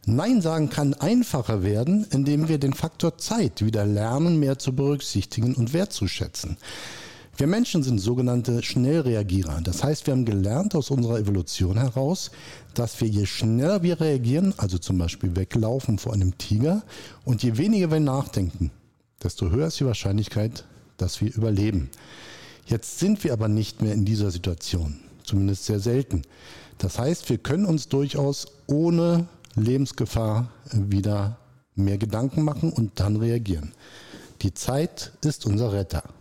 Nein sagen kann einfacher werden, indem wir den Faktor Zeit wieder lernen, mehr zu berücksichtigen und wertzuschätzen. Wir Menschen sind sogenannte Schnellreagierer. Das heißt, wir haben gelernt aus unserer Evolution heraus, dass wir je schneller wir reagieren, also zum Beispiel weglaufen vor einem Tiger, und je weniger wir nachdenken, desto höher ist die Wahrscheinlichkeit, dass wir überleben. Jetzt sind wir aber nicht mehr in dieser Situation, zumindest sehr selten. Das heißt, wir können uns durchaus ohne Lebensgefahr wieder mehr Gedanken machen und dann reagieren. Die Zeit ist unser Retter.